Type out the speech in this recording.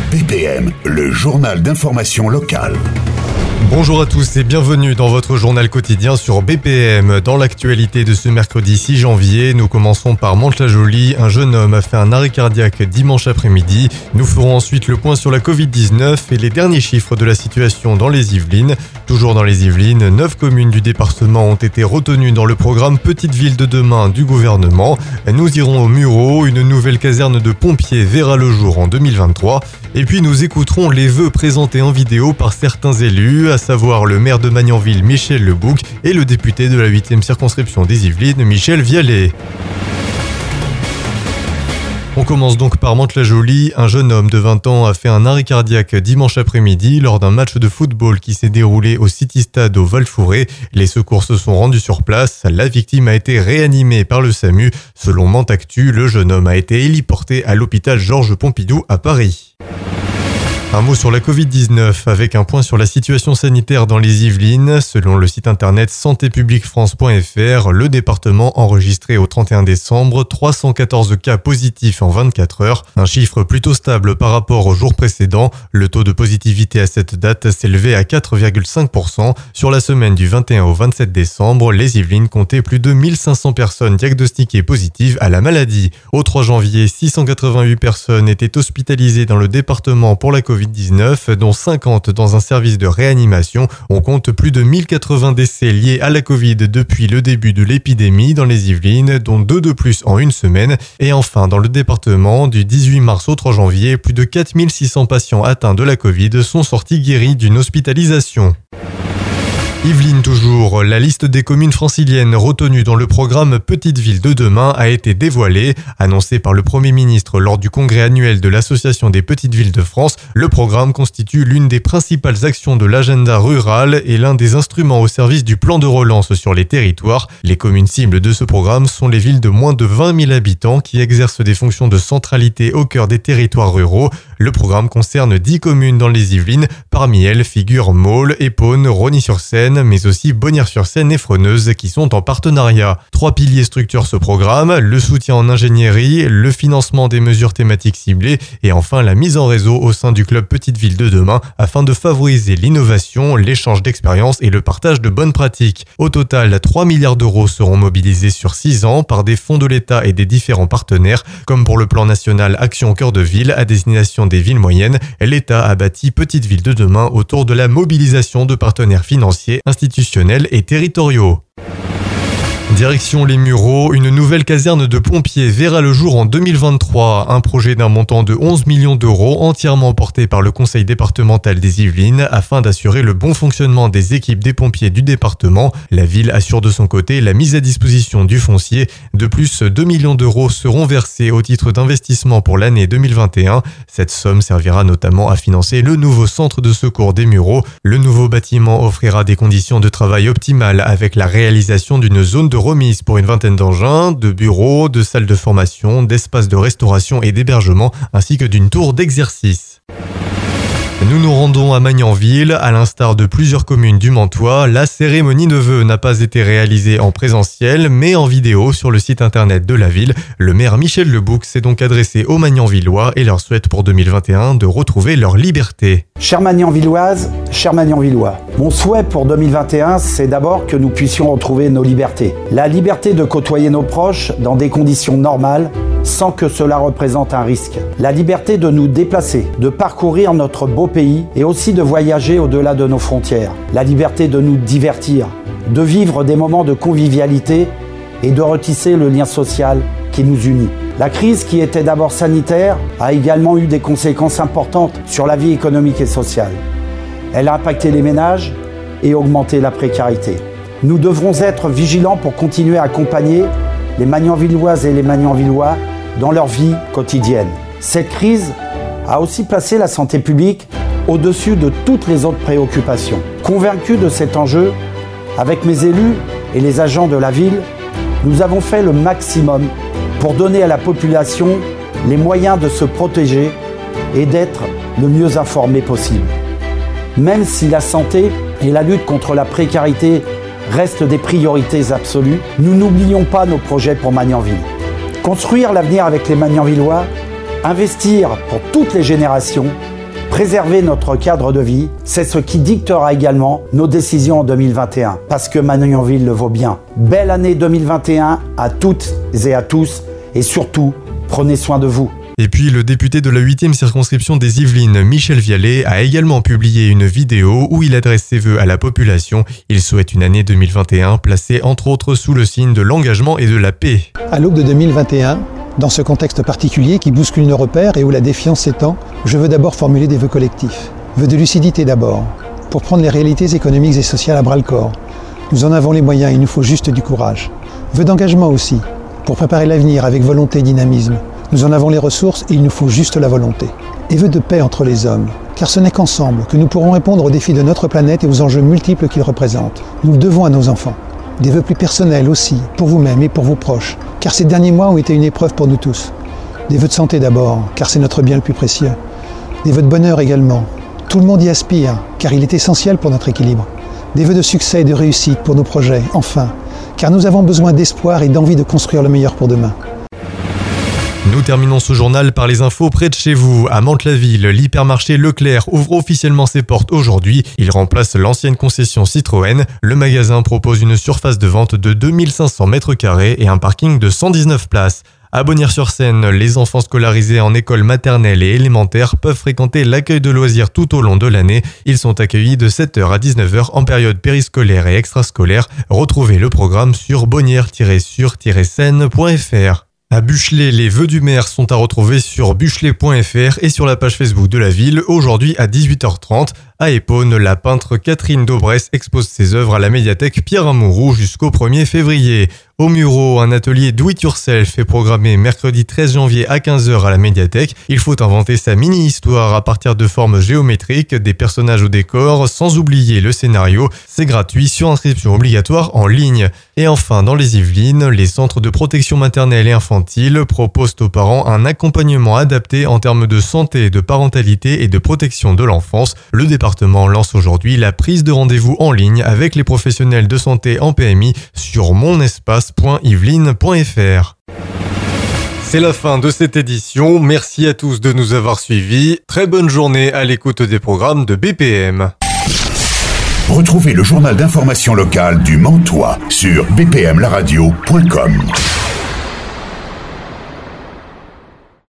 BPM, le journal d'information locale. Bonjour à tous et bienvenue dans votre journal quotidien sur BPM. Dans l'actualité de ce mercredi 6 janvier, nous commençons par Mantes-la-Jolie. Un jeune homme a fait un arrêt cardiaque dimanche après-midi. Nous ferons ensuite le point sur la Covid-19 et les derniers chiffres de la situation dans les Yvelines. Toujours dans les Yvelines, 9 communes du département ont été retenues dans le programme Petite Ville de demain du gouvernement. Nous irons au Mureau, une nouvelle caserne de pompiers verra le jour en 2023. Et puis nous écouterons les vœux présentés en vidéo par certains élus, à savoir le maire de Magnanville Michel Lebouc et le député de la 8e circonscription des Yvelines Michel Vialet. On commence donc par Mantes-la-Jolie. Un jeune homme de 20 ans a fait un arrêt cardiaque dimanche après-midi lors d'un match de football qui s'est déroulé au City Stade au Val-Fouré. Les secours se sont rendus sur place. La victime a été réanimée par le SAMU. Selon Mantes Actu, le jeune homme a été héliporté à l'hôpital Georges Pompidou à Paris. Un mot sur la Covid-19 avec un point sur la situation sanitaire dans les Yvelines. Selon le site internet santépubliquefrance.fr, le département enregistrait au 31 décembre 314 cas positifs en 24 heures. Un chiffre plutôt stable par rapport au jour précédent. Le taux de positivité à cette date s'élevait à 4,5%. Sur la semaine du 21 au 27 décembre, les Yvelines comptaient plus de 1500 personnes diagnostiquées positives à la maladie. Au 3 janvier, 688 personnes étaient hospitalisées dans le département pour la Covid-19, dont 50 dans un service de réanimation. On compte plus de 1080 décès liés à la Covid depuis le début de l'épidémie dans les Yvelines, dont 2 de plus en une semaine. Et enfin, dans le département, du 18 mars au 3 janvier, plus de 4600 patients atteints de la Covid sont sortis guéris d'une hospitalisation. Yvelines toujours, la liste des communes franciliennes retenues dans le programme Petite Ville de demain a été dévoilée. Annoncée par le Premier ministre lors du congrès annuel de l'Association des Petites Villes de France, le programme constitue l'une des principales actions de l'agenda rural et l'un des instruments au service du plan de relance sur les territoires. Les communes cibles de ce programme sont les villes de moins de 20 000 habitants qui exercent des fonctions de centralité au cœur des territoires ruraux. Le programme concerne 10 communes dans les Yvelines. Parmi elles figurent Maule, Épône, Rosny-sur-Seine, mais aussi Bonnières-sur-Seine et Fresneuse qui sont en partenariat. 3 piliers structurent ce programme, le soutien en ingénierie, le financement des mesures thématiques ciblées et enfin la mise en réseau au sein du club Petite Ville de demain afin de favoriser l'innovation, l'échange d'expériences et le partage de bonnes pratiques. Au total, 3 milliards d'euros seront mobilisés sur 6 ans par des fonds de l'État et des différents partenaires. Comme pour le plan national Action Cœur de Ville à destination des villes moyennes, l'État a bâti Petite Ville de demain autour de la mobilisation de partenaires financiers, institutionnels et territoriaux. Direction les Mureaux, une nouvelle caserne de pompiers verra le jour en 2023. Un projet d'un montant de 11 millions d'euros entièrement porté par le conseil départemental des Yvelines afin d'assurer le bon fonctionnement des équipes des pompiers du département. La ville assure de son côté la mise à disposition du foncier. De plus, 2 millions d'euros seront versés au titre d'investissement pour l'année 2021. Cette somme servira notamment à financer le nouveau centre de secours des Mureaux. Le nouveau bâtiment offrira des conditions de travail optimales avec la réalisation d'une zone de remise pour une vingtaine d'engins, de bureaux, de salles de formation, d'espaces de restauration et d'hébergement, ainsi que d'une tour d'exercice. Nous nous rendons à Magnanville. À l'instar de plusieurs communes du Mantois, la cérémonie de vœux n'a pas été réalisée en présentiel, mais en vidéo sur le site internet de la ville. Le maire Michel Lebouc s'est donc adressé aux Magnanvillois et leur souhaite pour 2021 de retrouver leur liberté. Chères Magnanvilloises, chers Magnanvillois, mon souhait pour 2021, c'est d'abord que nous puissions retrouver nos libertés. La liberté de côtoyer nos proches dans des conditions normales, sans que cela représente un risque. La liberté de nous déplacer, de parcourir notre beau pays et aussi de voyager au-delà de nos frontières. La liberté de nous divertir, de vivre des moments de convivialité et de retisser le lien social qui nous unit. La crise qui était d'abord sanitaire a également eu des conséquences importantes sur la vie économique et sociale. Elle a impacté les ménages et augmenté la précarité. Nous devrons être vigilants pour continuer à accompagner les Magnanvilloises et les Magnanvillois dans leur vie quotidienne. Cette crise a aussi placé la santé publique au-dessus de toutes les autres préoccupations. Convaincus de cet enjeu, avec mes élus et les agents de la ville, nous avons fait le maximum pour donner à la population les moyens de se protéger et d'être le mieux informés possible. Même si la santé et la lutte contre la précarité restent des priorités absolues, nous n'oublions pas nos projets pour Magnanville. Construire l'avenir avec les Magnanvillois, investir pour toutes les générations, Préserver notre cadre de vie, c'est ce qui dictera également nos décisions en 2021, parce que Magnanville le vaut bien. Belle année 2021 à toutes et à tous, et surtout, prenez soin de vous. Et puis le député de la 8e circonscription des Yvelines, Michel Vialet, a également publié une vidéo où il adresse ses vœux à la population. Il souhaite une année 2021 placée entre autres sous le signe de l'engagement et de la paix. À l'aube de 2021, dans ce contexte particulier qui bouscule nos repères et où la défiance s'étend, je veux d'abord formuler des vœux collectifs. Vœux de lucidité d'abord, pour prendre les réalités économiques et sociales à bras-le-corps. Nous en avons les moyens, il nous faut juste du courage. Vœux d'engagement aussi, pour préparer l'avenir avec volonté et dynamisme. Nous en avons les ressources et il nous faut juste la volonté. Et vœux de paix entre les hommes, car ce n'est qu'ensemble que nous pourrons répondre aux défis de notre planète et aux enjeux multiples qu'ils représentent. Nous le devons à nos enfants. Des vœux plus personnels aussi, pour vous-même et pour vos proches, car ces derniers mois ont été une épreuve pour nous tous. Des vœux de santé d'abord, car c'est notre bien le plus précieux. Des vœux de bonheur également. Tout le monde y aspire, car il est essentiel pour notre équilibre. Des vœux de succès et de réussite pour nos projets, enfin, car nous avons besoin d'espoir et d'envie de construire le meilleur pour demain. Nous terminons ce journal par les infos près de chez vous. À Mantes-la-Ville, l'hypermarché Leclerc ouvre officiellement ses portes aujourd'hui. Il remplace l'ancienne concession Citroën. Le magasin propose une surface de vente de 2500 m² et un parking de 119 places. À Bonnières-sur-Seine, les enfants scolarisés en école maternelle et élémentaire peuvent fréquenter l'accueil de loisirs tout au long de l'année. Ils sont accueillis de 7h à 19h en période périscolaire et extrascolaire. Retrouvez le programme sur bonnières-sur-seine.fr. À Buchelet, les vœux du maire sont à retrouver sur buchelet.fr et sur la page Facebook de la ville, aujourd'hui à 18h30. À Épône, la peintre Catherine Daubresse expose ses œuvres à la médiathèque Pierre Amouroux jusqu'au 1er février. Au Muro, un atelier Do It Yourself est programmé mercredi 13 janvier à 15h à la médiathèque. Il faut inventer sa mini-histoire à partir de formes géométriques, des personnages au décor, sans oublier le scénario. C'est gratuit, sur inscription obligatoire en ligne. Et enfin, dans les Yvelines, les centres de protection maternelle et infantile proposent aux parents un accompagnement adapté en termes de santé, de parentalité et de protection de l'enfance. Le département lance aujourd'hui la prise de rendez-vous en ligne avec les professionnels de santé en PMI sur monespace.yveline.fr. C'est la fin de cette édition. Merci à tous de nous avoir suivis. Très bonne journée à l'écoute des programmes de BPM. Retrouvez le journal d'information locale du Mantois sur bpmlaradio.com.